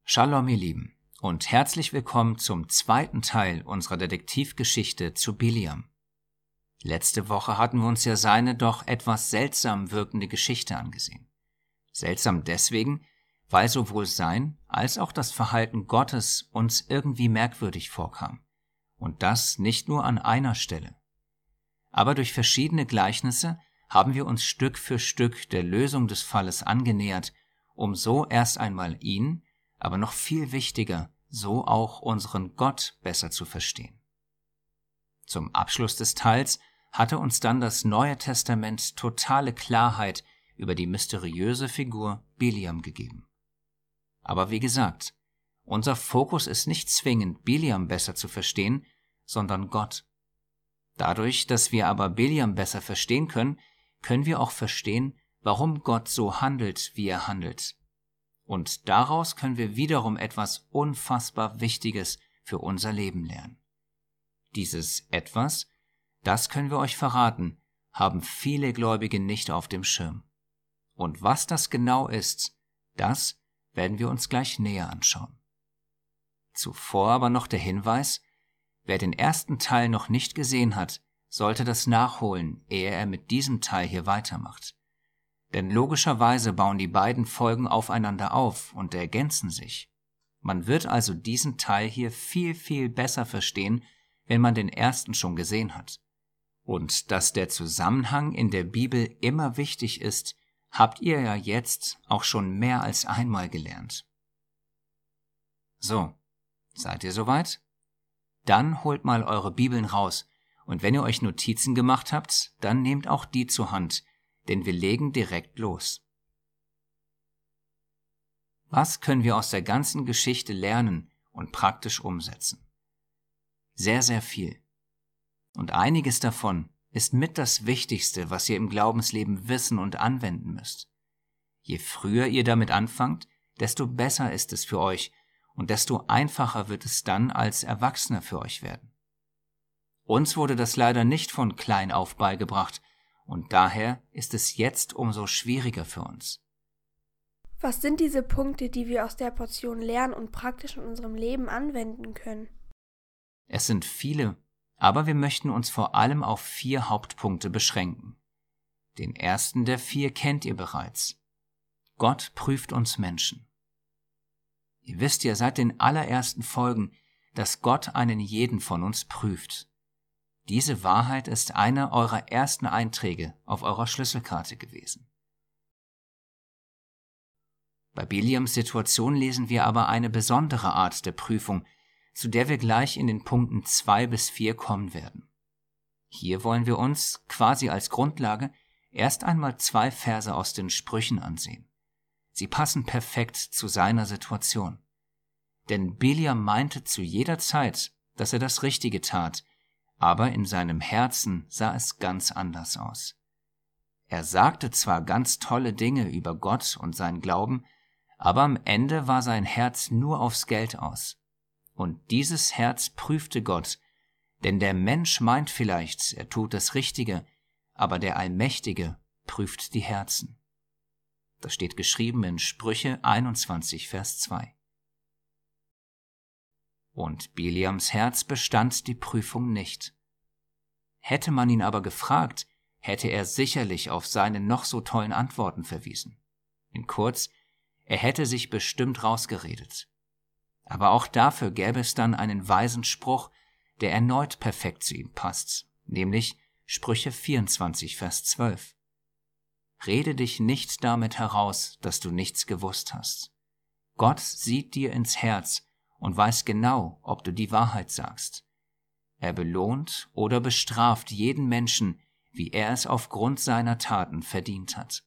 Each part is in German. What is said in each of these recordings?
Shalom, ihr Lieben, und herzlich willkommen zum zweiten Teil unserer Detektivgeschichte zu Biliam. Letzte Woche hatten wir uns ja seine doch etwas seltsam wirkende Geschichte angesehen. Seltsam deswegen, weil sowohl sein als auch das Verhalten Gottes uns irgendwie merkwürdig vorkam. Und das nicht nur an einer Stelle. Aber durch verschiedene Gleichnisse haben wir uns Stück für Stück der Lösung des Falles angenähert, um so erst einmal ihn, aber noch viel wichtiger, so auch unseren Gott besser zu verstehen. Zum Abschluss des Teils hatte uns dann das Neue Testament totale Klarheit über die mysteriöse Figur Biliam gegeben. Aber wie gesagt, unser Fokus ist nicht zwingend, Biliam besser zu verstehen, sondern Gott. Dadurch, dass wir aber Biliam besser verstehen können, können wir auch verstehen, warum Gott so handelt, wie er handelt. Und daraus können wir wiederum etwas unfassbar Wichtiges für unser Leben lernen. Dieses Etwas, das können wir euch verraten, haben viele Gläubige nicht auf dem Schirm. Und was das genau ist, das werden wir uns gleich näher anschauen. Zuvor aber noch der Hinweis: Wer den ersten Teil noch nicht gesehen hat, sollte das nachholen, ehe er mit diesem Teil hier weitermacht. Denn logischerweise bauen die beiden Folgen aufeinander auf und ergänzen sich. Man wird also diesen Teil hier viel, viel besser verstehen, wenn man den ersten schon gesehen hat. Und dass der Zusammenhang in der Bibel immer wichtig ist, habt ihr ja jetzt auch schon mehr als einmal gelernt. So, seid ihr soweit? Dann holt mal eure Bibeln raus, und wenn ihr euch Notizen gemacht habt, dann nehmt auch die zur Hand, denn wir legen direkt los. Was können wir aus der ganzen Geschichte lernen und praktisch umsetzen? Sehr, sehr viel. Und einiges davon ist mit das Wichtigste, was ihr im Glaubensleben wissen und anwenden müsst. Je früher ihr damit anfangt, desto besser ist es für euch und desto einfacher wird es dann als Erwachsener für euch werden. Uns wurde das leider nicht von klein auf beigebracht, und daher ist es jetzt umso schwieriger für uns. Was sind diese Punkte, die wir aus der Portion lernen und praktisch in unserem Leben anwenden können? Es sind viele, aber wir möchten uns vor allem auf 4 Hauptpunkte beschränken. Den ersten der 4 kennt ihr bereits. Gott prüft uns Menschen. Ihr wisst ja seit den allerersten Folgen, dass Gott einen jeden von uns prüft. Diese Wahrheit ist einer eurer ersten Einträge auf eurer Schlüsselkarte gewesen. Bei Biliams Situation lesen wir aber eine besondere Art der Prüfung, zu der wir gleich in den Punkten 2 bis 4 kommen werden. Hier wollen wir uns, quasi als Grundlage, erst einmal 2 Verse aus den Sprüchen ansehen. Sie passen perfekt zu seiner Situation. Denn Biliam meinte zu jeder Zeit, dass er das Richtige tat, aber in seinem Herzen sah es ganz anders aus. Er sagte zwar ganz tolle Dinge über Gott und seinen Glauben, aber am Ende war sein Herz nur aufs Geld aus. Und dieses Herz prüfte Gott, denn der Mensch meint vielleicht, er tut das Richtige, aber der Allmächtige prüft die Herzen. Das steht geschrieben in Sprüche 21, Vers 2. Und Biliams Herz bestand die Prüfung nicht. Hätte man ihn aber gefragt, hätte er sicherlich auf seine noch so tollen Antworten verwiesen. In kurz, er hätte sich bestimmt rausgeredet. Aber auch dafür gäbe es dann einen weisen Spruch, der erneut perfekt zu ihm passt, nämlich Sprüche 24, Vers 12. Rede dich nicht damit heraus, dass du nichts gewusst hast. Gott sieht dir ins Herz und weiß genau, ob du die Wahrheit sagst. Er belohnt oder bestraft jeden Menschen, wie er es aufgrund seiner Taten verdient hat.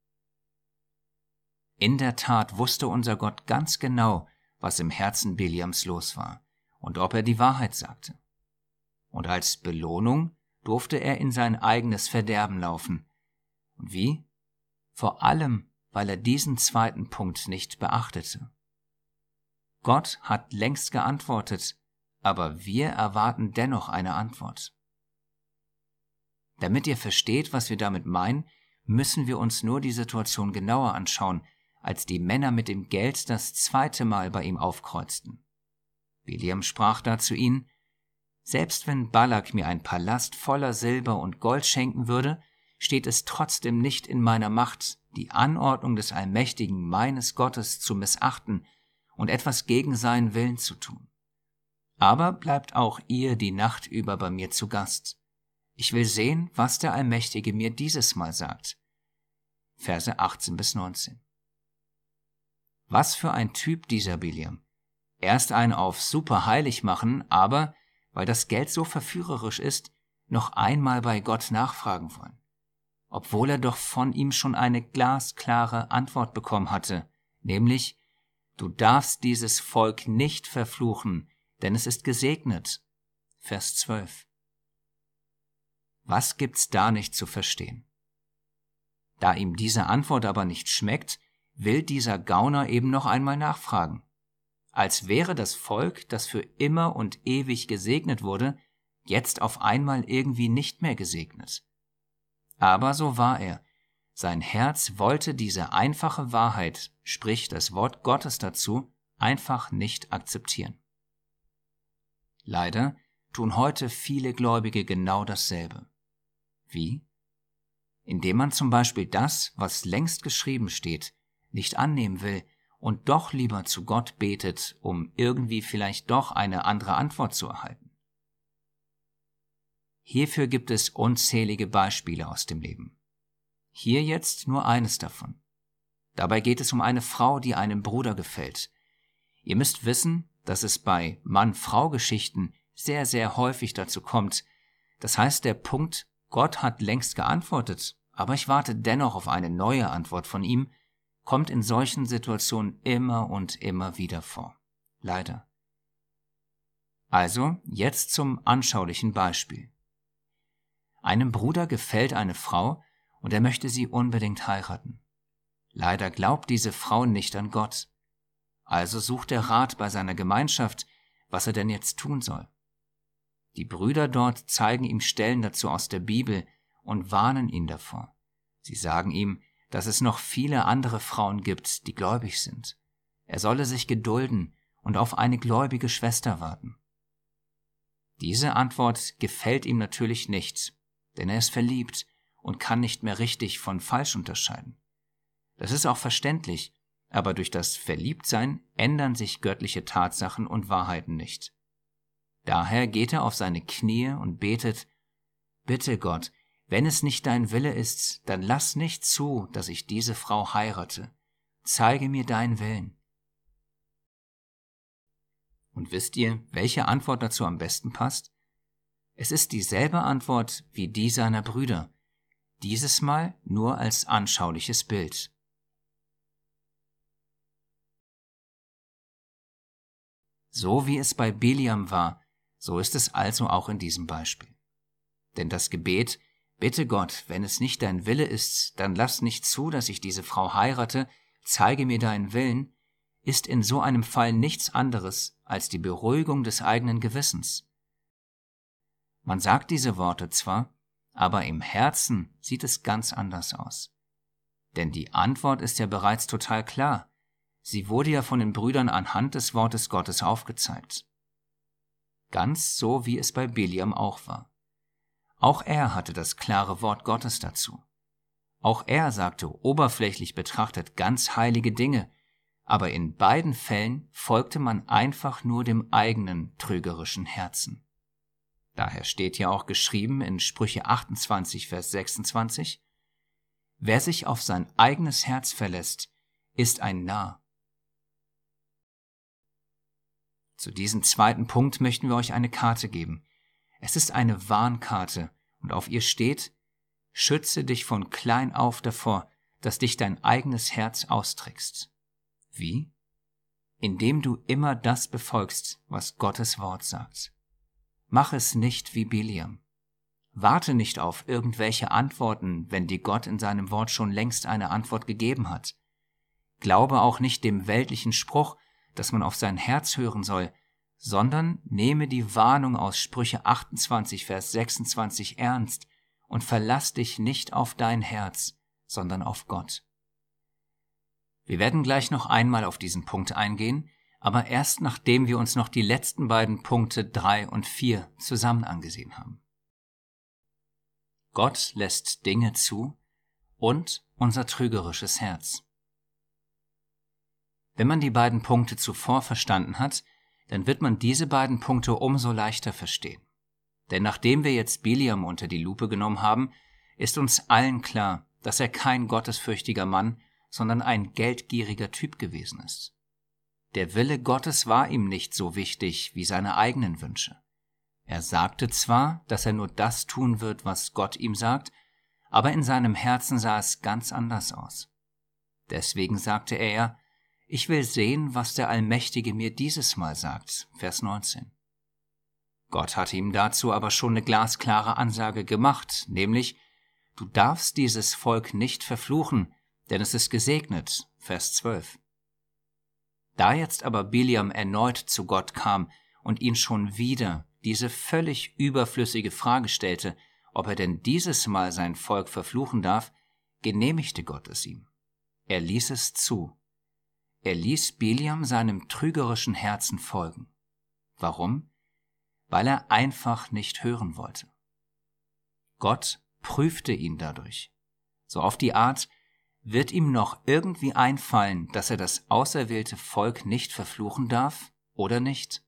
In der Tat wusste unser Gott ganz genau, was im Herzen Biliams los war und ob er die Wahrheit sagte. Und als Belohnung durfte er in sein eigenes Verderben laufen. Und wie? Vor allem, weil er diesen zweiten Punkt nicht beachtete. Gott hat längst geantwortet, aber wir erwarten dennoch eine Antwort. Damit ihr versteht, was wir damit meinen, müssen wir uns nur die Situation genauer anschauen, als die Männer mit dem Geld das 2. Mal bei ihm aufkreuzten. Biliam sprach da zu ihnen: Selbst wenn Balak mir einen Palast voller Silber und Gold schenken würde, steht es trotzdem nicht in meiner Macht, die Anordnung des Allmächtigen meines Gottes zu missachten und etwas gegen seinen Willen zu tun. Aber bleibt auch ihr die Nacht über bei mir zu Gast. Ich will sehen, was der Allmächtige mir dieses Mal sagt. Verse 18-19. Was für ein Typ dieser Biliam. Erst einen auf super heilig machen, aber, weil das Geld so verführerisch ist, noch einmal bei Gott nachfragen wollen. Obwohl er doch von ihm schon eine glasklare Antwort bekommen hatte, nämlich: Du darfst dieses Volk nicht verfluchen, denn es ist gesegnet. Vers 12. Was gibt's da nicht zu verstehen? Da ihm diese Antwort aber nicht schmeckt, will dieser Gauner eben noch einmal nachfragen. Als wäre das Volk, das für immer und ewig gesegnet wurde, jetzt auf einmal irgendwie nicht mehr gesegnet. Aber so war er. Sein Herz wollte diese einfache Wahrheit, sprich das Wort Gottes dazu, einfach nicht akzeptieren. Leider tun heute viele Gläubige genau dasselbe. Wie? Indem man zum Beispiel das, was längst geschrieben steht, nicht annehmen will und doch lieber zu Gott betet, um irgendwie vielleicht doch eine andere Antwort zu erhalten. Hierfür gibt es unzählige Beispiele aus dem Leben. Hier jetzt nur eines davon. Dabei geht es um eine Frau, die einem Bruder gefällt. Ihr müsst wissen, dass es bei Mann-Frau-Geschichten sehr, sehr häufig dazu kommt. Das heißt, der Punkt, Gott hat längst geantwortet, aber ich warte dennoch auf eine neue Antwort von ihm, kommt in solchen Situationen immer und immer wieder vor. Leider. Also, jetzt zum anschaulichen Beispiel. Einem Bruder gefällt eine Frau und er möchte sie unbedingt heiraten. Leider glaubt diese Frau nicht an Gott. Also sucht er Rat bei seiner Gemeinschaft, was er denn jetzt tun soll. Die Brüder dort zeigen ihm Stellen dazu aus der Bibel und warnen ihn davor. Sie sagen ihm, dass es noch viele andere Frauen gibt, die gläubig sind. Er solle sich gedulden und auf eine gläubige Schwester warten. Diese Antwort gefällt ihm natürlich nicht, denn er ist verliebt und kann nicht mehr richtig von falsch unterscheiden. Das ist auch verständlich, aber durch das Verliebtsein ändern sich göttliche Tatsachen und Wahrheiten nicht. Daher geht er auf seine Knie und betet: Bitte Gott, wenn es nicht dein Wille ist, dann lass nicht zu, dass ich diese Frau heirate. Zeige mir deinen Willen. Und wisst ihr, welche Antwort dazu am besten passt? Es ist dieselbe Antwort wie die seiner Brüder, dieses Mal nur als anschauliches Bild. So wie es bei Biliam war, so ist es also auch in diesem Beispiel. Denn das Gebet: Bitte Gott, wenn es nicht dein Wille ist, dann lass nicht zu, dass ich diese Frau heirate, zeige mir deinen Willen, ist in so einem Fall nichts anderes als die Beruhigung des eigenen Gewissens. Man sagt diese Worte zwar, aber im Herzen sieht es ganz anders aus. Denn die Antwort ist ja bereits total klar. Sie wurde ja von den Brüdern anhand des Wortes Gottes aufgezeigt. Ganz so, wie es bei Biliam auch war. Auch er hatte das klare Wort Gottes dazu. Auch er sagte oberflächlich betrachtet ganz heilige Dinge, aber in beiden Fällen folgte man einfach nur dem eigenen trügerischen Herzen. Daher steht ja auch geschrieben in Sprüche 28, Vers 26, wer sich auf sein eigenes Herz verlässt, ist ein Narr. Zu diesem zweiten Punkt möchten wir euch eine Karte geben. Es ist eine Warnkarte und auf ihr steht: Schütze dich von klein auf davor, dass dich dein eigenes Herz austrickst. Wie? Indem du immer das befolgst, was Gottes Wort sagt. Mach es nicht wie Biliam. Warte nicht auf irgendwelche Antworten, wenn dir Gott in seinem Wort schon längst eine Antwort gegeben hat. Glaube auch nicht dem weltlichen Spruch, dass man auf sein Herz hören soll, sondern nehme die Warnung aus Sprüche 28, Vers 26 ernst und verlass dich nicht auf dein Herz, sondern auf Gott. Wir werden gleich noch einmal auf diesen Punkt eingehen, aber erst nachdem wir uns noch die letzten beiden Punkte 3 und 4 zusammen angesehen haben. Gott lässt Dinge zu und unser trügerisches Herz. Wenn man die beiden Punkte zuvor verstanden hat, dann wird man diese beiden Punkte umso leichter verstehen. Denn nachdem wir jetzt Biliam unter die Lupe genommen haben, ist uns allen klar, dass er kein gottesfürchtiger Mann, sondern ein geldgieriger Typ gewesen ist. Der Wille Gottes war ihm nicht so wichtig wie seine eigenen Wünsche. Er sagte zwar, dass er nur das tun wird, was Gott ihm sagt, aber in seinem Herzen sah es ganz anders aus. Deswegen sagte er, ich will sehen, was der Allmächtige mir dieses Mal sagt, Vers 19. Gott hatte ihm dazu aber schon eine glasklare Ansage gemacht, nämlich, du darfst dieses Volk nicht verfluchen, denn es ist gesegnet, Vers 12. Da jetzt aber Biliam erneut zu Gott kam und ihn schon wieder diese völlig überflüssige Frage stellte, ob er denn dieses Mal sein Volk verfluchen darf, genehmigte Gott es ihm. Er ließ es zu. Er ließ Biliam seinem trügerischen Herzen folgen. Warum? Weil er einfach nicht hören wollte. Gott prüfte ihn dadurch. So auf die Art, wird ihm noch irgendwie einfallen, dass er das auserwählte Volk nicht verfluchen darf oder nicht?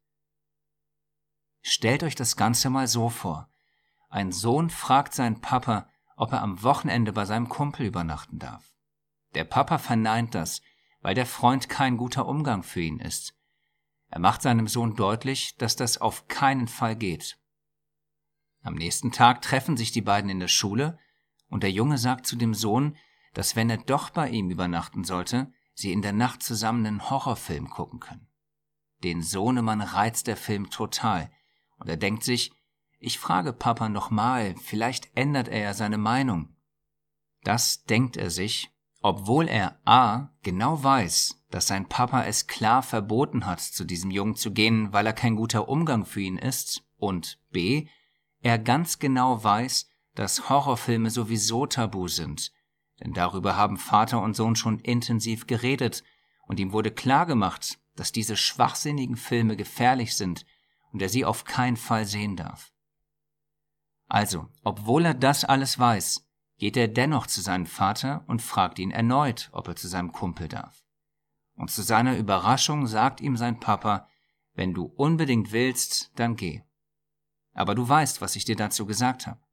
Stellt euch das Ganze mal so vor. Ein Sohn fragt seinen Papa, ob er am Wochenende bei seinem Kumpel übernachten darf. Der Papa verneint das, weil der Freund kein guter Umgang für ihn ist. Er macht seinem Sohn deutlich, dass das auf keinen Fall geht. Am nächsten Tag treffen sich die beiden in der Schule und der Junge sagt zu dem Sohn, dass wenn er doch bei ihm übernachten sollte, sie in der Nacht zusammen einen Horrorfilm gucken können. Den Sohnemann reizt der Film total und er denkt sich, ich frage Papa nochmal, vielleicht ändert er ja seine Meinung. Das denkt er sich, obwohl er a. genau weiß, dass sein Papa es klar verboten hat, zu diesem Jungen zu gehen, weil er kein guter Umgang für ihn ist, und b. er ganz genau weiß, dass Horrorfilme sowieso tabu sind, denn darüber haben Vater und Sohn schon intensiv geredet und ihm wurde klargemacht, dass diese schwachsinnigen Filme gefährlich sind und er sie auf keinen Fall sehen darf. Also, obwohl er das alles weiß, geht er dennoch zu seinem Vater und fragt ihn erneut, ob er zu seinem Kumpel darf. Und zu seiner Überraschung sagt ihm sein Papa, wenn du unbedingt willst, dann geh. Aber du weißt, was ich dir dazu gesagt habe.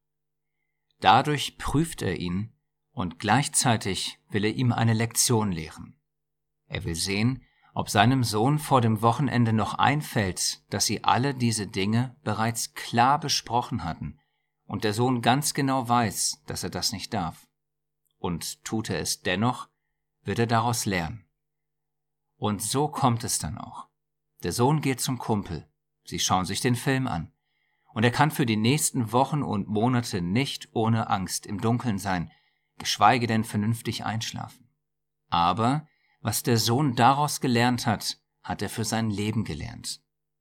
Dadurch prüft er ihn und gleichzeitig will er ihm eine Lektion lehren. Er will sehen, ob seinem Sohn vor dem Wochenende noch einfällt, dass sie alle diese Dinge bereits klar besprochen hatten und der Sohn ganz genau weiß, dass er das nicht darf. Und tut er es dennoch, wird er daraus lernen. Und so kommt es dann auch. Der Sohn geht zum Kumpel, sie schauen sich den Film an und er kann für die nächsten Wochen und Monate nicht ohne Angst im Dunkeln sein, geschweige denn vernünftig einschlafen. Aber was der Sohn daraus gelernt hat, hat er für sein Leben gelernt.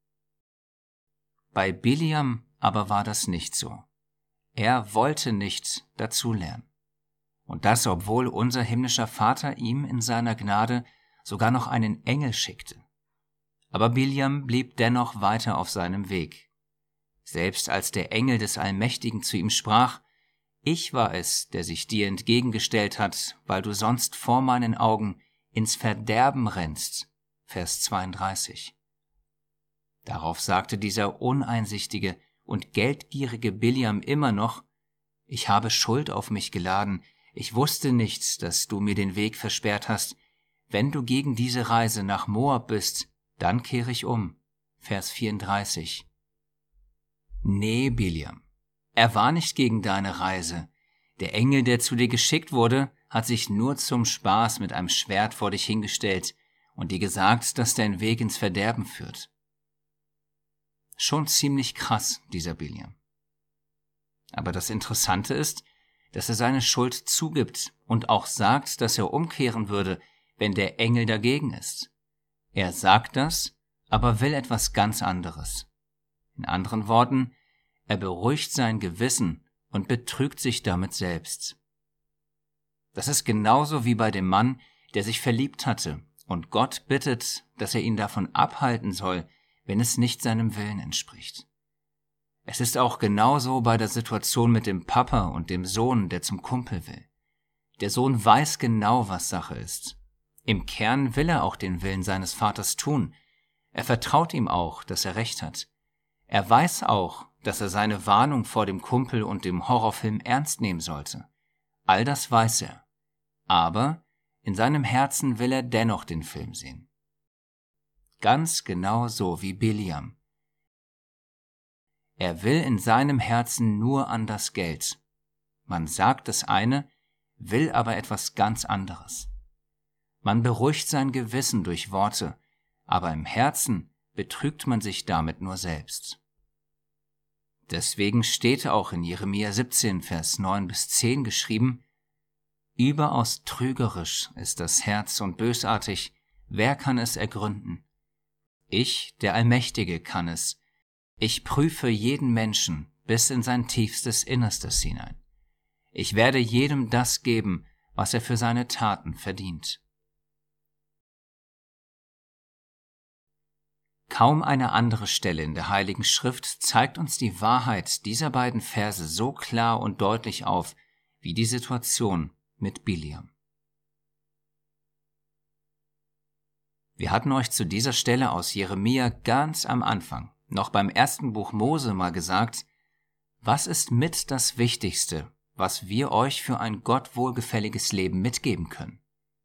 Bei Biliam aber war das nicht so. Er wollte nicht dazulernen. Und das, obwohl unser himmlischer Vater ihm in seiner Gnade sogar noch einen Engel schickte. Aber Biliam blieb dennoch weiter auf seinem Weg. Selbst als der Engel des Allmächtigen zu ihm sprach, ich war es, der sich dir entgegengestellt hat, weil du sonst vor meinen Augen ins Verderben rennst. Vers 32. Darauf sagte dieser uneinsichtige und geldgierige Biliam immer noch, ich habe Schuld auf mich geladen, ich wusste nicht, dass du mir den Weg versperrt hast. Wenn du gegen diese Reise nach Moab bist, dann kehre ich um. Vers 34. Nee, Biliam, er war nicht gegen deine Reise. Der Engel, der zu dir geschickt wurde, hat sich nur zum Spaß mit einem Schwert vor dich hingestellt und dir gesagt, dass dein Weg ins Verderben führt. Schon ziemlich krass, dieser Biliam. Aber das Interessante ist, dass er seine Schuld zugibt und auch sagt, dass er umkehren würde, wenn der Engel dagegen ist. Er sagt das, aber will etwas ganz anderes. In anderen Worten, er beruhigt sein Gewissen und betrügt sich damit selbst. Das ist genauso wie bei dem Mann, der sich verliebt hatte und Gott bittet, dass er ihn davon abhalten soll, wenn es nicht seinem Willen entspricht. Es ist auch genauso bei der Situation mit dem Papa und dem Sohn, der zum Kumpel will. Der Sohn weiß genau, was Sache ist. Im Kern will er auch den Willen seines Vaters tun. Er vertraut ihm auch, dass er recht hat. Er weiß auch, dass er seine Warnung vor dem Kumpel und dem Horrorfilm ernst nehmen sollte. All das weiß er. Aber in seinem Herzen will er dennoch den Film sehen. Ganz genau so wie Biliam. Er will in seinem Herzen nur an das Geld. Man sagt das eine, will aber etwas ganz anderes. Man beruhigt sein Gewissen durch Worte, aber im Herzen betrügt man sich damit nur selbst. Deswegen steht auch in Jeremia 17, Vers 9 bis 10 geschrieben: Überaus trügerisch ist das Herz und bösartig, wer kann es ergründen? Ich, der Allmächtige, kann es. Ich prüfe jeden Menschen bis in sein tiefstes Innerstes hinein. Ich werde jedem das geben, was er für seine Taten verdient. Kaum eine andere Stelle in der Heiligen Schrift zeigt uns die Wahrheit dieser beiden Verse so klar und deutlich auf, wie die Situation mit Biliam. Wir hatten euch zu dieser Stelle aus Jeremia ganz am Anfang, noch beim ersten Buch Mose, mal gesagt: Was ist mit das Wichtigste, was wir euch für ein Gott wohlgefälliges Leben mitgeben können?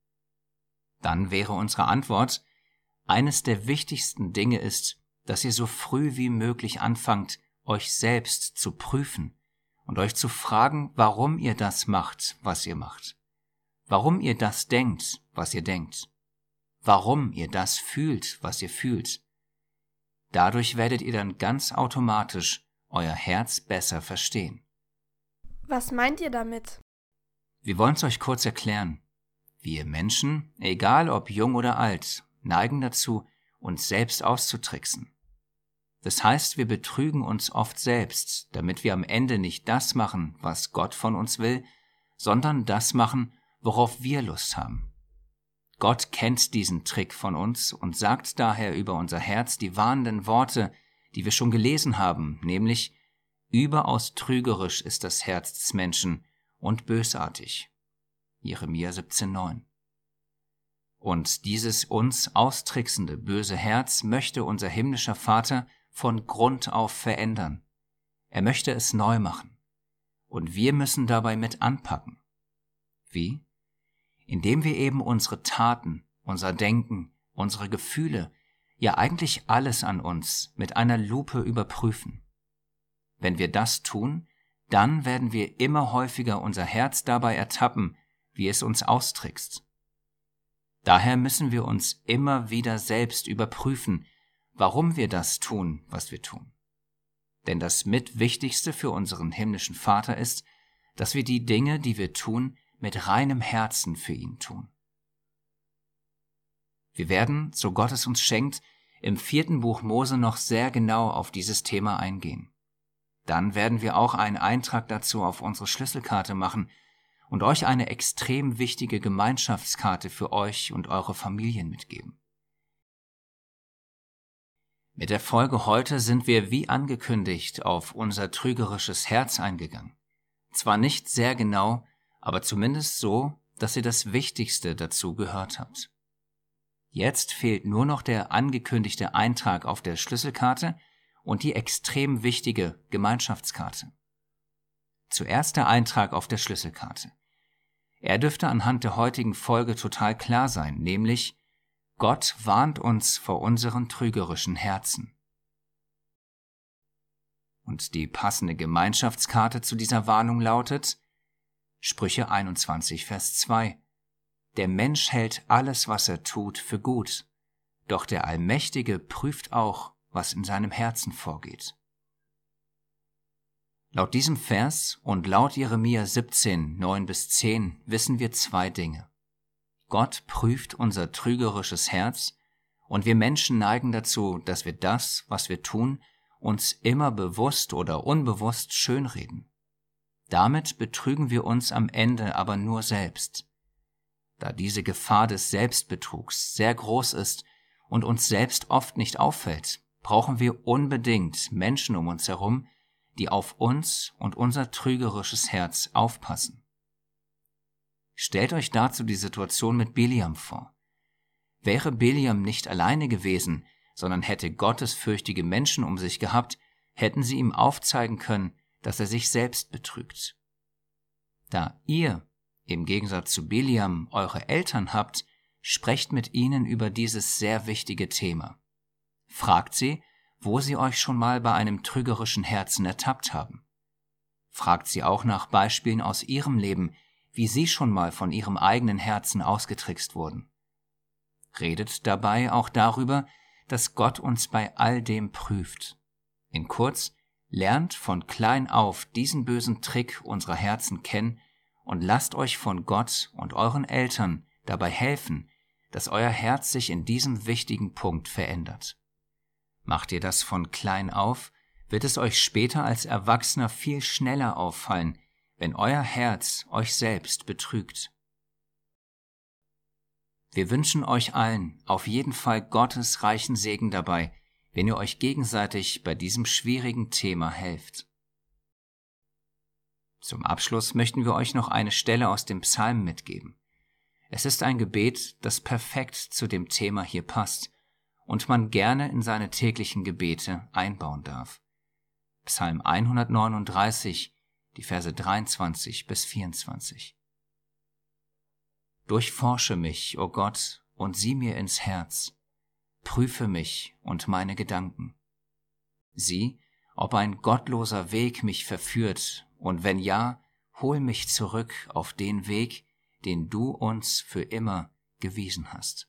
Dann wäre unsere Antwort: Eines der wichtigsten Dinge ist, dass ihr so früh wie möglich anfangt, euch selbst zu prüfen und euch zu fragen, warum ihr das macht, was ihr macht. Warum ihr das denkt, was ihr denkt. Warum ihr das fühlt, was ihr fühlt. Dadurch werdet ihr dann ganz automatisch euer Herz besser verstehen. Was meint ihr damit? Wir wollen es euch kurz erklären. Wir Menschen, egal ob jung oder alt, neigen dazu, uns selbst auszutricksen. Das heißt, wir betrügen uns oft selbst, damit wir am Ende nicht das machen, was Gott von uns will, sondern das machen, worauf wir Lust haben. Gott kennt diesen Trick von uns und sagt daher über unser Herz die warnenden Worte, die wir schon gelesen haben, nämlich: Überaus trügerisch ist das Herz des Menschen und bösartig. Jeremia 17,9. Und dieses uns austricksende, böse Herz möchte unser himmlischer Vater von Grund auf verändern. Er möchte es neu machen. Und wir müssen dabei mit anpacken. Wie? Indem wir eben unsere Taten, unser Denken, unsere Gefühle, ja eigentlich alles an uns mit einer Lupe überprüfen. Wenn wir das tun, dann werden wir immer häufiger unser Herz dabei ertappen, wie es uns austrickst. Daher müssen wir uns immer wieder selbst überprüfen, warum wir das tun, was wir tun. Denn das Mitwichtigste für unseren himmlischen Vater ist, dass wir die Dinge, die wir tun, mit reinem Herzen für ihn tun. Wir werden, so Gott es uns schenkt, im 4. Buch Mose noch sehr genau auf dieses Thema eingehen. Dann werden wir auch einen Eintrag dazu auf unsere Schlüsselkarte machen und euch eine extrem wichtige Gemeinschaftskarte für euch und eure Familien mitgeben. Mit der Folge heute sind wir wie angekündigt auf unser trügerisches Herz eingegangen. Zwar nicht sehr genau, aber zumindest so, dass ihr das Wichtigste dazu gehört habt. Jetzt fehlt nur noch der angekündigte Eintrag auf der Schlüsselkarte und die extrem wichtige Gemeinschaftskarte. Zuerst der Eintrag auf der Schlüsselkarte. Er dürfte anhand der heutigen Folge total klar sein, nämlich: Gott warnt uns vor unseren trügerischen Herzen. Und die passende Gemeinschaftskarte zu dieser Warnung lautet Sprüche 21, Vers 2. Der Mensch hält alles, was er tut, für gut, doch der Allmächtige prüft auch, was in seinem Herzen vorgeht. Laut diesem Vers und laut Jeremia 17, 9 bis 10 wissen wir zwei Dinge. Gott prüft unser trügerisches Herz und wir Menschen neigen dazu, dass wir das, was wir tun, uns immer bewusst oder unbewusst schönreden. Damit betrügen wir uns am Ende aber nur selbst. da diese Gefahr des Selbstbetrugs sehr groß ist und uns selbst oft nicht auffällt, brauchen wir unbedingt Menschen um uns herum, die auf uns und unser trügerisches Herz aufpassen. Stellt euch dazu die Situation mit Biliam vor. Wäre Biliam nicht alleine gewesen, sondern hätte gottesfürchtige Menschen um sich gehabt, hätten sie ihm aufzeigen können, dass er sich selbst betrügt. Da ihr, im Gegensatz zu Biliam, eure Eltern habt, sprecht mit ihnen über dieses sehr wichtige Thema. Fragt sie, wo sie euch schon mal bei einem trügerischen Herzen ertappt haben. Fragt sie auch nach Beispielen aus ihrem Leben, wie sie schon mal von ihrem eigenen Herzen ausgetrickst wurden. Redet dabei auch darüber, dass Gott uns bei all dem prüft. In kurz, lernt von klein auf diesen bösen Trick unserer Herzen kennen und lasst euch von Gott und euren Eltern dabei helfen, dass euer Herz sich in diesem wichtigen Punkt verändert. Macht ihr das von klein auf, wird es euch später als Erwachsener viel schneller auffallen, wenn euer Herz euch selbst betrügt. Wir wünschen euch allen auf jeden Fall Gottes reichen Segen dabei, wenn ihr euch gegenseitig bei diesem schwierigen Thema helft. Zum Abschluss möchten wir euch noch eine Stelle aus dem Psalm mitgeben. Es ist ein Gebet, das perfekt zu dem Thema hier passt und man gerne in seine täglichen Gebete einbauen darf. Psalm 139, die Verse 23 bis 24. Durchforsche mich, o Gott, und sieh mir ins Herz. Prüfe mich und meine Gedanken. Sieh, ob ein gottloser Weg mich verführt, und wenn ja, hol mich zurück auf den Weg, den du uns für immer gewiesen hast.